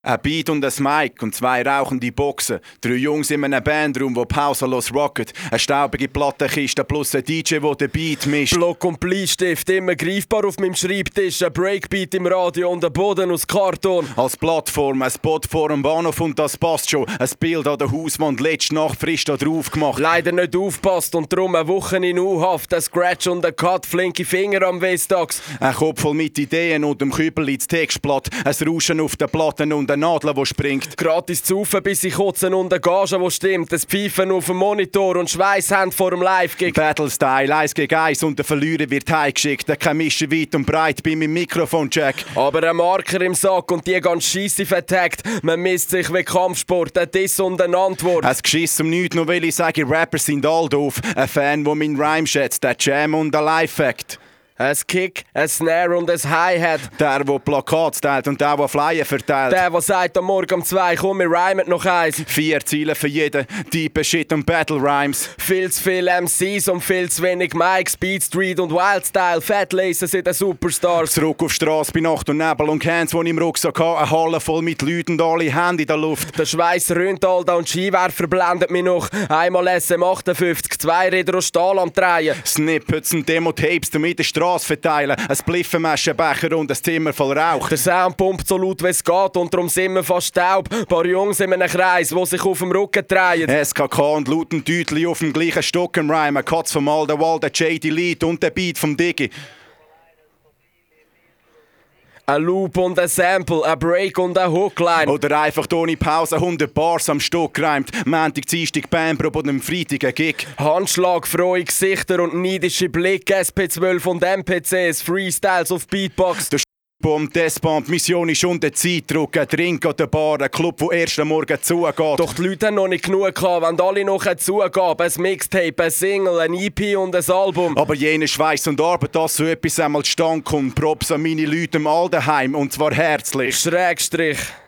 Ein Beat und ein Mic und 2 rauchende Boxen. 3 Jungs in einem Bandraum, wo pausenlos rocket. Eine staubige Plattenkiste plus ein DJ, wo den Beat mischt. Block und Bleistift immer greifbar auf meinem Schreibtisch. Ein Breakbeat im Radio und ein Boden aus Karton. Als Plattform ein Spot vor dem Bahnhof und das passt schon. Ein Bild an der Hauswand, letzte Nacht frisch da drauf gemacht. Leider nicht aufpasst und drum eine Woche in U-Haft. Ein Scratch und ein Cut, flinke Finger am Westags. Ein Kopf voll mit Ideen und dem Kübel ins Textblatt. Ein Rauschen auf den Platten und eine Nadel, die springt. Gratis zu saufen, bis ich kotzen und eine Gage, die stimmt. Ein Pfeifen auf dem Monitor und Schweisshand vor dem Live-Gig. Battle-Style, 1 gegen 1 und der Verlierer wird heimgeschickt. Der kann mischen weit und breit bei meinem Mikrofon-Check. Aber ein Marker im Sack und die ganz scheisse vertagt. Man misst sich wie Kampfsport, ein Diss und eine Antwort. Ein Geschiss um nichts, nur weil ich sage, Rapper sind all doof. Ein Fan, der meinen Rhyme schätzt, der Jam und der Live-Fact. Ein Kick, ein Snare und ein Hi-Hat. Der Plakate teilt und der Flyer verteilt. Der sagt am Morgen um 2, komm, wir rhymen noch eins. 4 Ziele für jeden, Deep Shit und Battle Rhymes. Viel zu viele MCs und viel zu wenig Mics, Beat Street und Wildstyle. Fat Laser sind Superstars. Zurück auf Straße bei Nacht und Nebel und Cans, die ich im Rucksack hatte. Eine Halle voll mit Leuten und alle Hände in der Luft. Der Schweiß rönt all da und Skiwerfer blendet mich noch. Einmal SM58, 2 Räder aus Stahl am Drehen. Snippets und Demo-Tapes, damit die Straße verteilen. Ein Spliffenmaschenbecher und ein Zimmer voll Rauch. Der Sound pumpt so laut wie es geht und darum sind wir fast taub. Ein paar Jungs in einem Kreis, die sich auf dem Rücken drehen. SKK und lauten Deutli auf dem gleichen Stock im Rhyme. Katz vom Alden Wald, der JD Lied und der Beat vom Diggi. Ein Loop und ein Sample, ein Break und ein Hookline. Oder einfach ohne Pause 100 Bars am Stock gereimt. Montag, Dienstag Bandprobe und am Freitag ein Gig. Handschlag, frohe Gesichter und neidische Blicke. SP12 und MPCs, Freestyles auf Beatbox. Der Bomb, Despomp, Mission ist unter Zeitdruck. Ein Drink an der Bar, ein Club, wo erst am Morgen zugeht. Doch die Leute haben noch nicht genug gehabt, wenn alle noch zugeben. Ein Mixtape, ein Single, ein EP und ein Album. Aber jene Schweiß und Arbeit, dass so etwas einmal stand kommt. Props an meine Leute im Aldenheim und zwar herzlich. Schrägstrich.